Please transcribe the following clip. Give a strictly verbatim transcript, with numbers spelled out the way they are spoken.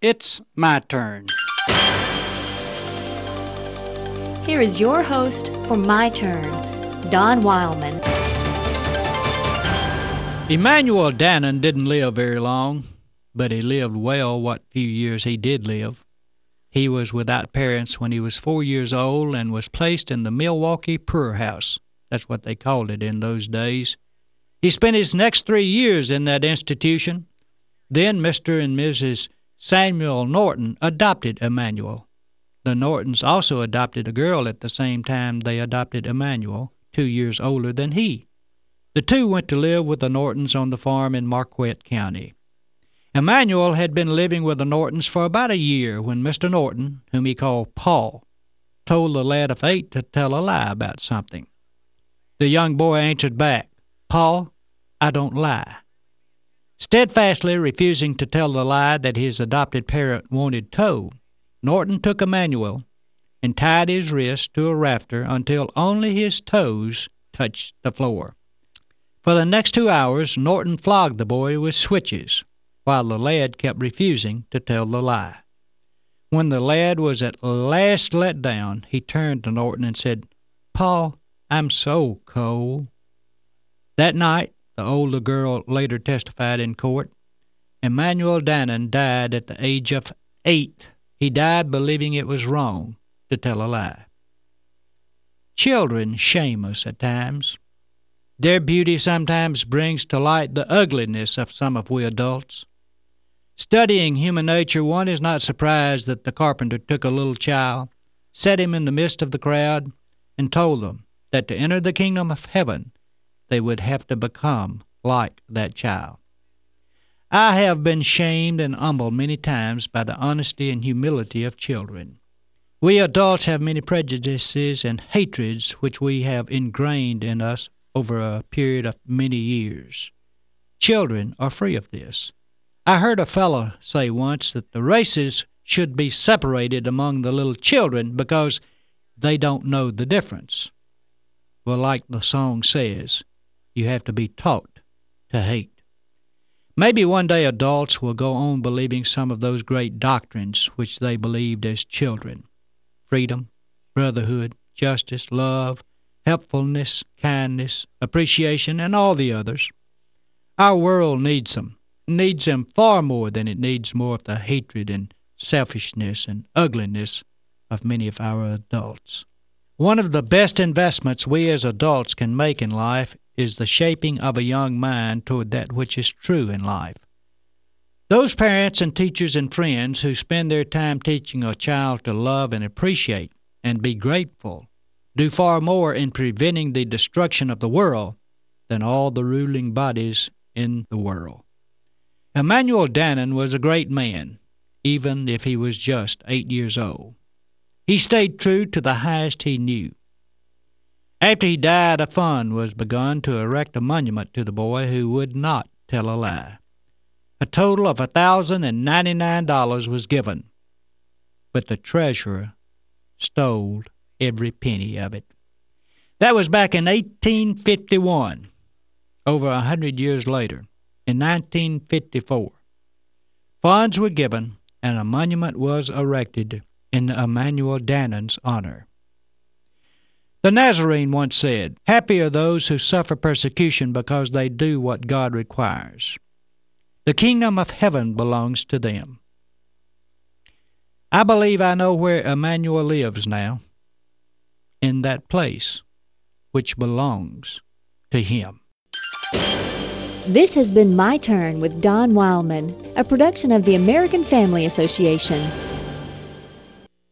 It's my turn. Here is your host for My Turn, Don Wildman. Emmanuel Dannon didn't live very long, but he lived well what few years he did live. He was without parents when he was four years old and was placed in the Milwaukee Poorhouse. That's what they called it in those days. He spent his next three years in that institution. Then Mister and Missus Samuel Norton adopted Emmanuel. The Nortons also adopted a girl at the same time they adopted Emmanuel, two years older than he. The two went to live with the Nortons on the farm in Marquette County. Emmanuel had been living with the Nortons for about a year when Mister Norton, whom he called Paul, told the lad of eight to tell a lie about something. The young boy answered back, "Paul, I don't lie." Steadfastly refusing to tell the lie that his adopted parent wanted told, Norton took Emmanuel and tied his wrist to a rafter until only his toes touched the floor. For the next two hours, Norton flogged the boy with switches, while the lad kept refusing to tell the lie. When the lad was at last let down, he turned to Norton and said, "Paul, I'm so cold." That night, the older girl later testified in court, Emmanuel Dannon died at the age of eight. He died believing it was wrong to tell a lie. Children shame us at times. Their beauty sometimes brings to light the ugliness of some of we adults. Studying human nature, one is not surprised that the carpenter took a little child, set him in the midst of the crowd, and told them that to enter the kingdom of heaven, they would have to become like that child. I have been shamed and humbled many times by the honesty and humility of children. We adults have many prejudices and hatreds which we have ingrained in us over a period of many years. Children are free of this. I heard a fellow say once that the races should be separated among the little children because they don't know the difference. Well, like the song says, you have to be taught to hate. Maybe one day adults will go on believing some of those great doctrines which they believed as children. Freedom, brotherhood, justice, love, helpfulness, kindness, appreciation, and all the others. Our world needs them. It needs them far more than it needs more of the hatred and selfishness and ugliness of many of our adults. One of the best investments we as adults can make in life is the shaping of a young mind toward that which is true in life. Those parents and teachers and friends who spend their time teaching a child to love and appreciate and be grateful do far more in preventing the destruction of the world than all the ruling bodies in the world. Emmanuel Dannon was a great man, even if he was just eight years old. He stayed true to the highest he knew. After he died, a fund was begun to erect a monument to the boy who would not tell a lie. A total of one thousand ninety-nine dollars was given, but the treasurer stole every penny of it. That was back in eighteen fifty-one. Over a hundred years later, in nineteen fifty-four, funds were given and a monument was erected in Emmanuel Dannon's honor. The Nazarene once said, "Happy are those who suffer persecution because they do what God requires. The kingdom of heaven belongs to them." I believe I know where Emmanuel lives now, in that place which belongs to him. This has been My Turn with Don Wildman, a production of the American Family Association.